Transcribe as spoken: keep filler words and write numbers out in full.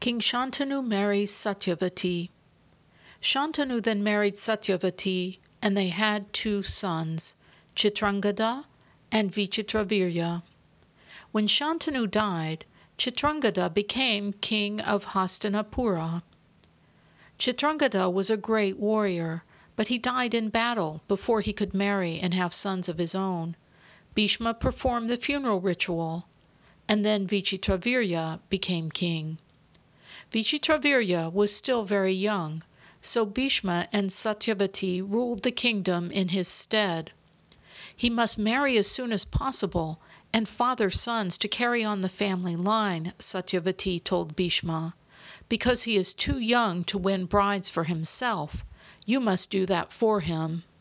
King Shantanu marries Satyavati. Shantanu then married Satyavati, and they had two sons, Chitrangada and Vichitravirya. When Shantanu died, Chitrangada became king of Hastinapura. Chitrangada was a great warrior, but he died in battle before he could marry and have sons of his own. Bhishma performed the funeral ritual, and then Vichitravirya became king. Vichitravirya was still very young, so Bhishma and Satyavati ruled the kingdom in his stead. He must marry as soon as possible and father sons to carry on the family line, Satyavati told Bhishma. Because he is too young to win brides for himself, you must do that for him.